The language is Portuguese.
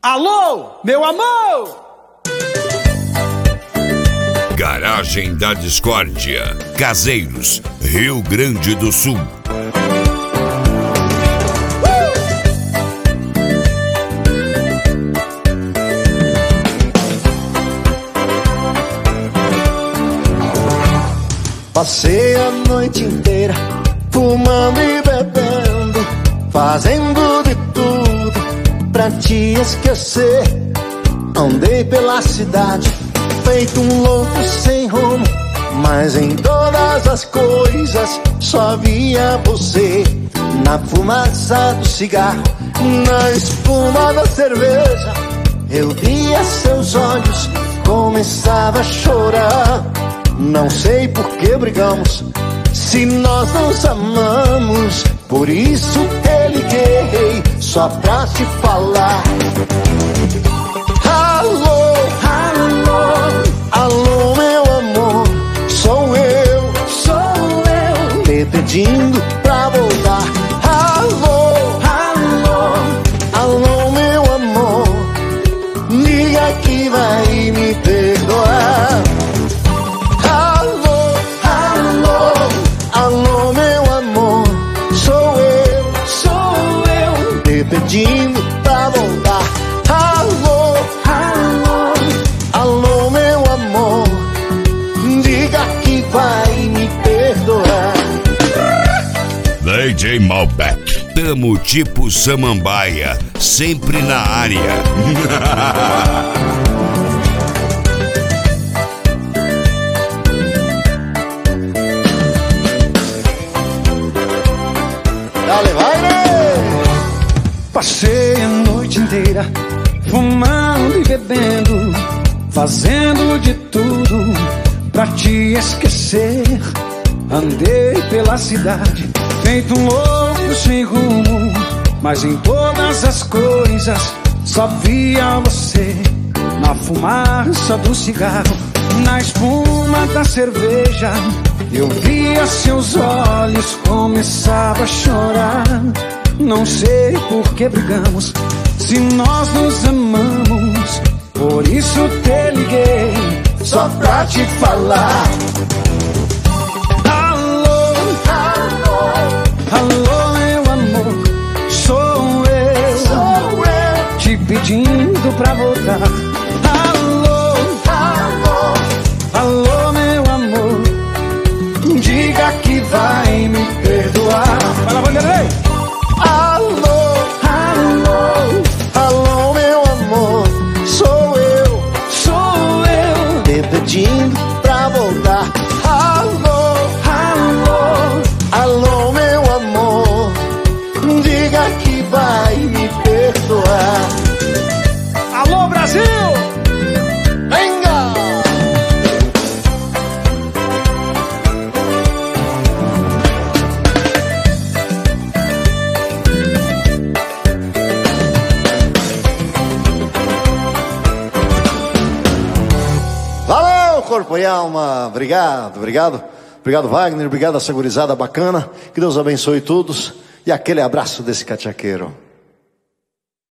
Alô, meu amor! Garagem da Discórdia, Caseiros, Rio Grande do Sul. Passei a noite inteira fumando e bebendo, fazendo de tudo pra te esquecer. Andei pela cidade feito um louco sem rumo, mas em todas as coisas só via você. Na fumaça do cigarro, na espuma da cerveja, eu via seus olhos, começava a chorar. Não sei por que brigamos, se nós nos amamos. Por isso te liguei, só pra te falar. Alô, alô, alô, meu amor, sou eu, te pedindo pra voltar. Alô, alô, alô, meu amor, diga que vai me perdoar. Pedindo pra voltar. Alô, alô, alô, meu amor, diga que vai me perdoar. DJ Malbec, tamo tipo Samambaia, sempre na área. Dale, vai, né? Passei a noite inteira fumando e bebendo, fazendo de tudo pra te esquecer. Andei pela cidade feito um louco sem rumo, mas em todas as coisas só via você. Na fumaça do cigarro, na espuma da cerveja, eu via seus olhos, começava a chorar. Não sei por que brigamos, se nós nos amamos. Por isso te liguei, só pra te falar. Alô, alô, alô, meu amor, sou eu, te pedindo pra voltar. Alô, alô, alô, meu amor, diga que vai me perdoar. Vai lá, Vanderlei! Alô, alô, alô, meu amor, sou eu, te pedindo pra voltar. Alô, alô, alô, meu amor, diga que vai me perdoar. Alô, Brasil! Venga! Valeu, corpo e alma. Obrigado, obrigado. Obrigado, Wagner. Obrigado, essa gurizada bacana. Que Deus abençoe todos. E aquele abraço desse cachaqueiro.